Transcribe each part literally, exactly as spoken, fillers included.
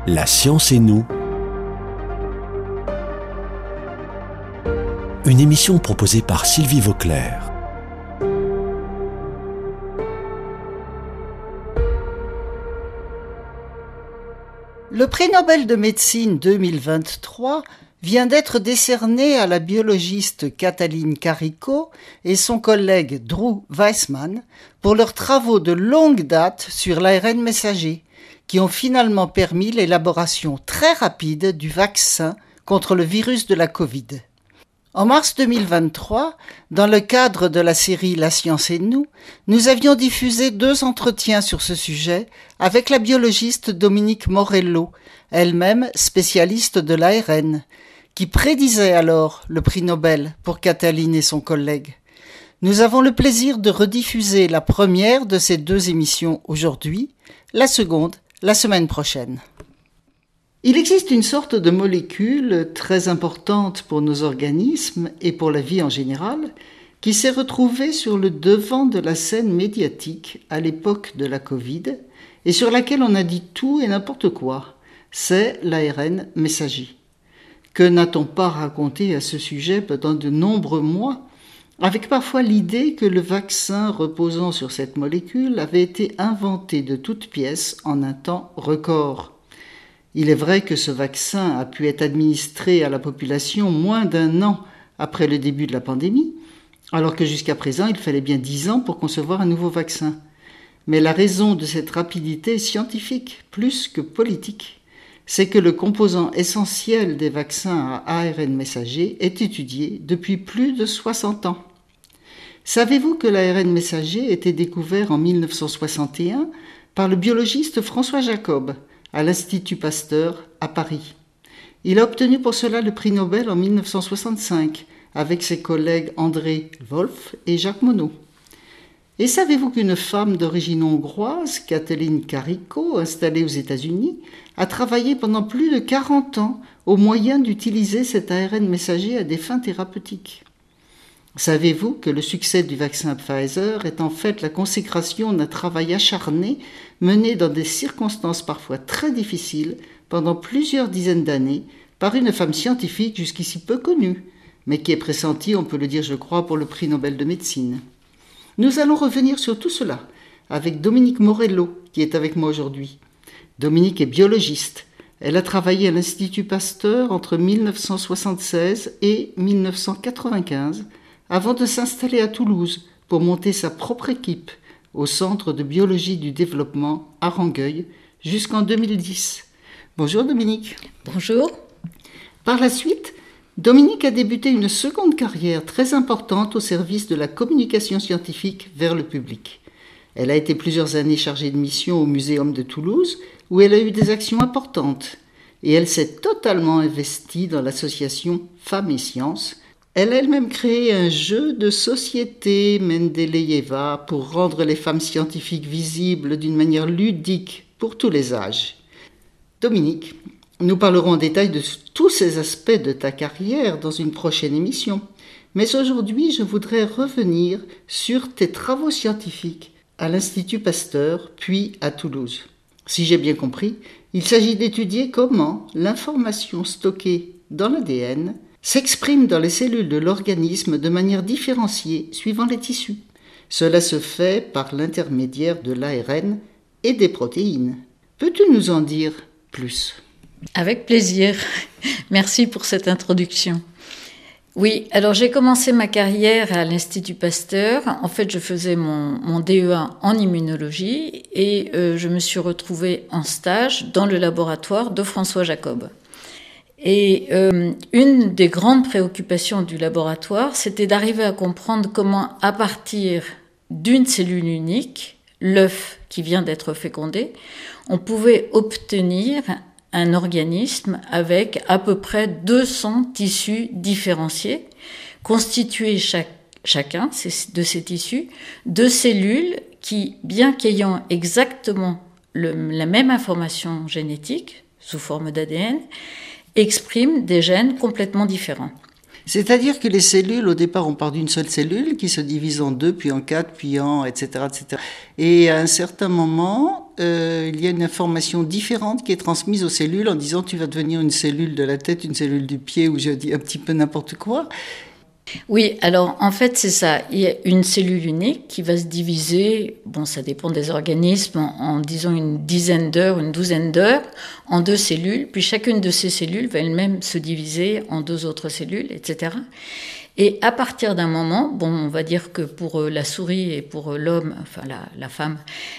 La science et nous. Une émission proposée par Sylvie Vauclair. Le prix Nobel de médecine deux mille vingt-trois vient d'être décerné à la biologiste Katalin Karikó et son collègue Drew Weissman pour leurs travaux de longue date sur l'A R N messager, qui ont finalement permis l'élaboration très rapide du vaccin contre le virus de la Covid. En mars deux mille vingt-trois, dans le cadre de la série La science et nous, nous avions diffusé deux entretiens sur ce sujet avec la biologiste Dominique Morello, elle-même spécialiste de l'A R N, qui prédisait alors le prix Nobel pour Katalin et son collègue. Nous avons le plaisir de rediffuser la première de ces deux émissions aujourd'hui, la seconde la semaine prochaine. Il existe une sorte de molécule très importante pour nos organismes et pour la vie en général, qui s'est retrouvée sur le devant de la scène médiatique à l'époque de la Covid et sur laquelle on a dit tout et n'importe quoi. C'est l'A R N messager. Que n'a-t-on pas raconté à ce sujet pendant de nombreux mois, avec parfois l'idée que le vaccin reposant sur cette molécule avait été inventé de toutes pièces en un temps record. Il est vrai que ce vaccin a pu être administré à la population moins d'un an après le début de la pandémie, alors que jusqu'à présent il fallait bien dix ans pour concevoir un nouveau vaccin. Mais la raison de cette rapidité est scientifique, plus que politique. C'est que le composant essentiel des vaccins à A R N messager est étudié depuis plus de soixante ans. Savez-vous que l'A R N messager a été découvert en mille neuf cent soixante et un par le biologiste François Jacob à l'Institut Pasteur à Paris. Il a obtenu pour cela le prix Nobel en mille neuf cent soixante-cinq avec ses collègues André Wolf et Jacques Monod. Et savez-vous qu'une femme d'origine hongroise, Katalin Karikó, installée aux États-Unis, a travaillé pendant plus de quarante ans au moyen d'utiliser cet A R N messager à des fins thérapeutiques? Savez-vous que le succès du vaccin Pfizer est en fait la consécration d'un travail acharné mené dans des circonstances parfois très difficiles pendant plusieurs dizaines d'années par une femme scientifique jusqu'ici peu connue, mais qui est pressentie, on peut le dire je crois, pour le prix Nobel de médecine? Nous allons revenir sur tout cela avec Dominique Morello, qui est avec moi aujourd'hui. Dominique est biologiste. Elle a travaillé à l'Institut Pasteur entre mille neuf cent soixante-seize et mille neuf cent quatre-vingt-quinze, avant de s'installer à Toulouse pour monter sa propre équipe au Centre de biologie du développement à Rangueil jusqu'en deux mille dix. Bonjour Dominique. Bonjour. Par la suite, Dominique a débuté une seconde carrière très importante au service de la communication scientifique vers le public. Elle a été plusieurs années chargée de mission au Muséum de Toulouse, où elle a eu des actions importantes. Et elle s'est totalement investie dans l'association Femmes et Sciences. Elle a elle-même créé un jeu de société, Mendeleyeva, pour rendre les femmes scientifiques visibles d'une manière ludique pour tous les âges. Dominique, nous parlerons en détail de tous ces aspects de ta carrière dans une prochaine émission. Mais aujourd'hui, je voudrais revenir sur tes travaux scientifiques à l'Institut Pasteur, puis à Toulouse. Si j'ai bien compris, il s'agit d'étudier comment l'information stockée dans l'A D N s'exprime dans les cellules de l'organisme de manière différenciée suivant les tissus. Cela se fait par l'intermédiaire de l'A R N et des protéines. Peux-tu nous en dire plus ? Avec plaisir. Merci pour cette introduction. Oui, alors j'ai commencé ma carrière à l'Institut Pasteur. En fait, je faisais mon, mon D E A en immunologie et euh, je me suis retrouvée en stage dans le laboratoire de François Jacob. Et euh, une des grandes préoccupations du laboratoire, c'était d'arriver à comprendre comment, à partir d'une cellule unique, l'œuf qui vient d'être fécondé, on pouvait obtenir un organisme avec à peu près deux cents tissus différenciés, constitués chaque, chacun de ces tissus de cellules qui, bien qu'ayant exactement le, la même information génétique, sous forme d'A D N, expriment des gènes complètement différents. C'est-à-dire que les cellules, au départ, on part d'une seule cellule qui se divise en deux, puis en quatre, puis en et cetera, et cetera. Et à un certain moment, euh, il y a une information différente qui est transmise aux cellules en disant tu vas devenir une cellule de la tête, une cellule du pied, ou je dis un petit peu n'importe quoi. Oui, alors en fait c'est ça, il y a une cellule unique qui va se diviser, bon ça dépend des organismes, en, en disons une dizaine d'heures, une douzaine d'heures, en deux cellules, puis chacune de ces cellules va elle-même se diviser en deux autres cellules, et cetera. Et à partir d'un moment, bon on va dire que pour la souris et pour l'homme, enfin la, la femme,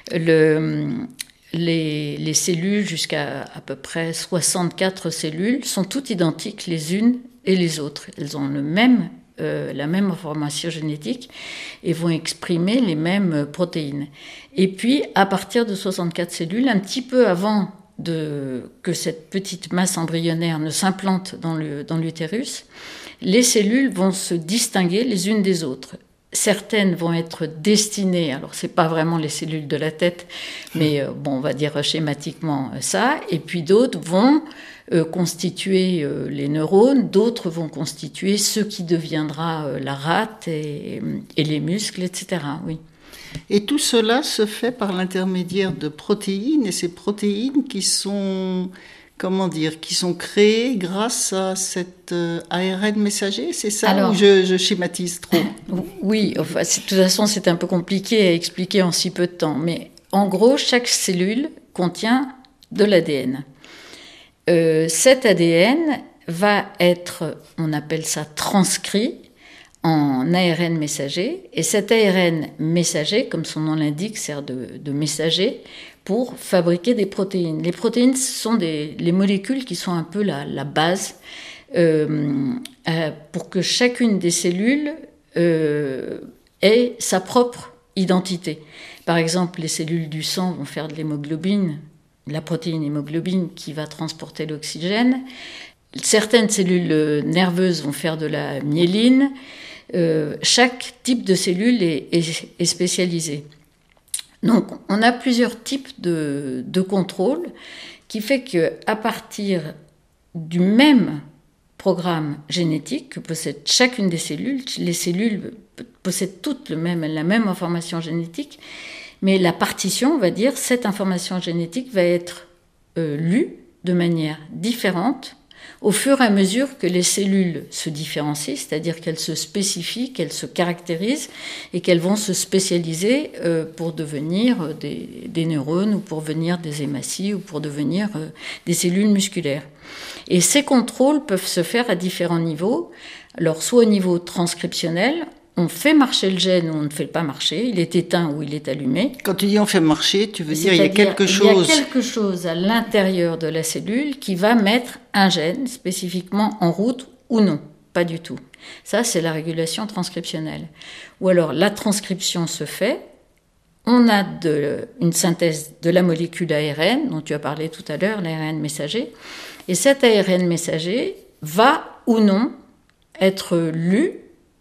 le... Les, les cellules, jusqu'à à peu près soixante-quatre cellules, sont toutes identiques les unes et les autres. Elles ont le même, euh, la même information génétique et vont exprimer les mêmes protéines. Et puis, à partir de soixante-quatre cellules, un petit peu avant de, que cette petite masse embryonnaire ne s'implante dans, le, dans l'utérus, les cellules vont se distinguer les unes des autres. Certaines vont être destinées, alors c'est pas vraiment les cellules de la tête, mais euh, bon, on va dire schématiquement ça, et puis d'autres vont euh, constituer euh, les neurones, d'autres vont constituer ce qui deviendra euh, la rate et, et les muscles, et cetera. Oui. Et tout cela se fait par l'intermédiaire de protéines, et ces protéines qui sont... Comment dire, qui sont créés grâce à cet euh, A R N messager, c'est ça? Alors, ou je, je schématise trop? Oui, enfin, de toute façon, c'est un peu compliqué à expliquer en si peu de temps. Mais en gros, chaque cellule contient de l'A D N. Euh, cet A D N va être, on appelle ça transcrit, en A R N messager. Et cet A R N messager, comme son nom l'indique, sert de, de messager pour fabriquer des protéines. Les protéines, ce sont des, les molécules qui sont un peu la, la base euh, euh, pour que chacune des cellules euh, ait sa propre identité. Par exemple, les cellules du sang vont faire de l'hémoglobine, la protéine hémoglobine qui va transporter l'oxygène. Certaines cellules nerveuses vont faire de la myéline. Euh, chaque type de cellule est, est, est spécialisé. Donc, on a plusieurs types de, de contrôle qui fait qu'à partir du même programme génétique que possède chacune des cellules, les cellules possèdent toutes le même, la même information génétique, mais la partition, on va dire, cette information génétique va être euh, lue de manière différente au fur et à mesure que les cellules se différencient, c'est-à-dire qu'elles se spécifient, qu'elles se caractérisent et qu'elles vont se spécialiser euh, pour devenir des, des neurones ou pour devenir des hématies ou pour devenir euh, des cellules musculaires. Et ces contrôles peuvent se faire à différents niveaux. Alors, soit au niveau transcriptionnel, on fait marcher le gène ou on ne fait pas marcher, il est éteint ou il est allumé. Quand tu dis on fait marcher, tu veux dire il y a quelque chose... Il y a quelque chose à l'intérieur de la cellule qui va mettre un gène spécifiquement en route ou non, pas du tout. Ça, c'est la régulation transcriptionnelle. Ou alors, la transcription se fait, on a de, une synthèse de la molécule A R N, dont tu as parlé tout à l'heure, l'A R N messager, et cet A R N messager va ou non être lu,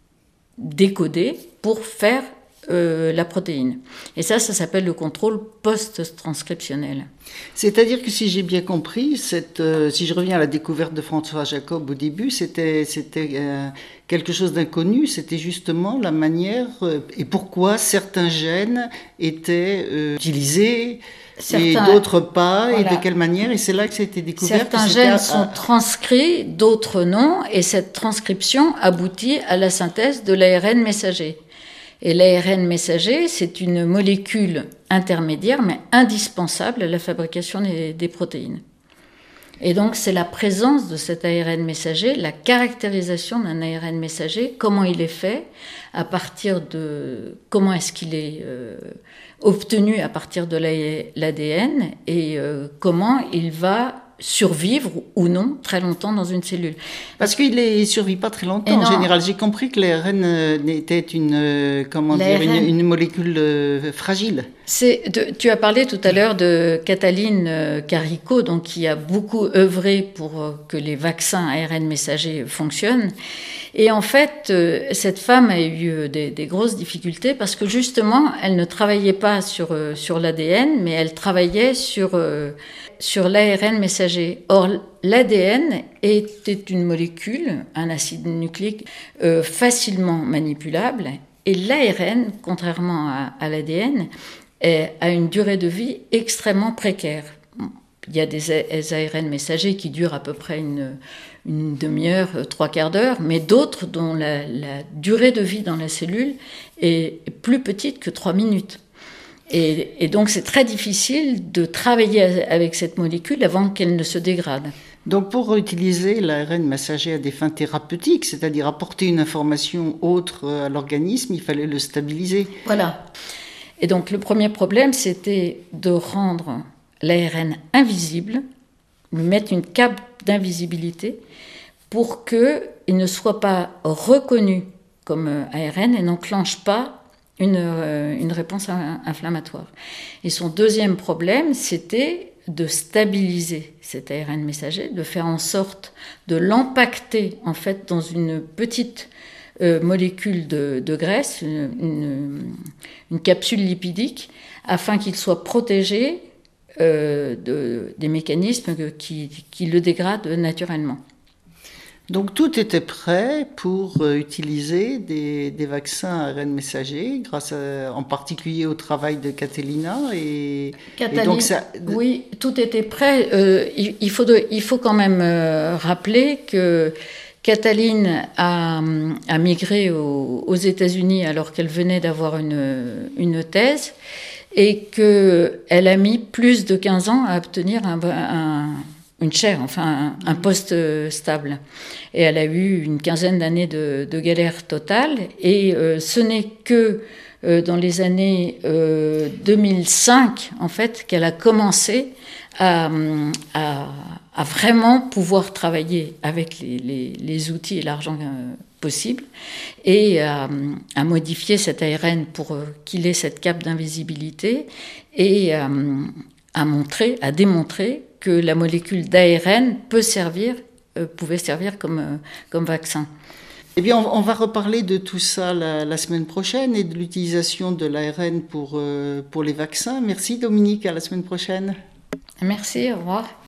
décodé pour faire euh, la protéine. Et ça, ça s'appelle le contrôle post-transcriptionnel. C'est-à-dire que si j'ai bien compris, cette, euh, si je reviens à la découverte de François Jacob au début, c'était, c'était euh, quelque chose d'inconnu, c'était justement la manière euh, et pourquoi certains gènes étaient euh, utilisés certains, et d'autres pas, voilà. Et de quelle manière, et c'est là que ça a été découvert. Certains gènes à... sont transcrits, d'autres non, et cette transcription aboutit à la synthèse de l'A R N messager. Et l'A R N messager, c'est une molécule intermédiaire, mais indispensable à la fabrication des, des protéines. Et donc, c'est la présence de cet A R N messager, la caractérisation d'un A R N messager, comment il est fait, à partir de... comment est-ce qu'il est euh, obtenu à partir de l'A D N, et euh, comment il va survivre ou non très longtemps dans une cellule. Parce qu'il ne survit pas très longtemps en général. J'ai compris que l'A R N euh, était une, euh, comment dire, une, une molécule euh, fragile. C'est de, tu as parlé tout à l'heure de Cataline Carrico, donc qui a beaucoup œuvré pour euh, que les vaccins A R N messagers fonctionnent. Et en fait, euh, cette femme a eu des, des grosses difficultés parce que justement, elle ne travaillait pas sur, euh, sur l'A D N, mais elle travaillait sur... Euh, sur l'A R N messager. Or, l'A D N était une molécule, un acide nucléique, euh, facilement manipulable, et l'A R N, contrairement à, à l'A D N, est, a une durée de vie extrêmement précaire. Il y a des A R N messagers qui durent à peu près une, une demi-heure, trois quarts d'heure, mais d'autres dont la, la durée de vie dans la cellule est plus petite que trois minutes. Et, et donc c'est très difficile de travailler avec cette molécule avant qu'elle ne se dégrade. Donc pour utiliser l'A R N messager à des fins thérapeutiques, c'est-à-dire apporter une information autre à l'organisme, il fallait le stabiliser. Voilà. Et donc le premier problème, c'était de rendre l'A R N invisible, lui mettre une cape d'invisibilité pour qu'il ne soit pas reconnu comme A R N et n'enclenche pas une, une réponse inflammatoire. Et son deuxième problème, c'était de stabiliser cet A R N messager, de faire en sorte de l'empacter en fait dans une petite euh, molécule de, de graisse, une, une, une capsule lipidique, afin qu'il soit protégé euh, de, des mécanismes qui, qui le dégradent naturellement. Donc tout était prêt pour euh, utiliser des, des vaccins A R N messagers, grâce à, en particulier au travail de Catalina. Et, Catalina, et donc ça... oui, tout était prêt. Euh, il, il, faut de, il faut quand même euh, rappeler que Catalina a, a migré aux, aux États-Unis alors qu'elle venait d'avoir une, une thèse et qu'elle a mis plus de quinze ans à obtenir un... un une chaire, enfin un, un poste stable. Et elle a eu une quinzaine d'années de, de galère totale. Et euh, ce n'est que euh, dans les années euh, deux mille cinq, en fait, qu'elle a commencé à, à, à vraiment pouvoir travailler avec les, les, les outils et l'argent euh, possible et à, à modifier cet A R N pour euh, qu'il ait cette cape d'invisibilité et à, à montrer, à démontrer que la molécule d'A R N peut servir, euh, pouvait servir comme, euh, comme vaccin. Eh bien, on, on va reparler de tout ça la, la semaine prochaine et de l'utilisation de l'A R N pour, euh, pour les vaccins. Merci Dominique, à la semaine prochaine. Merci, au revoir.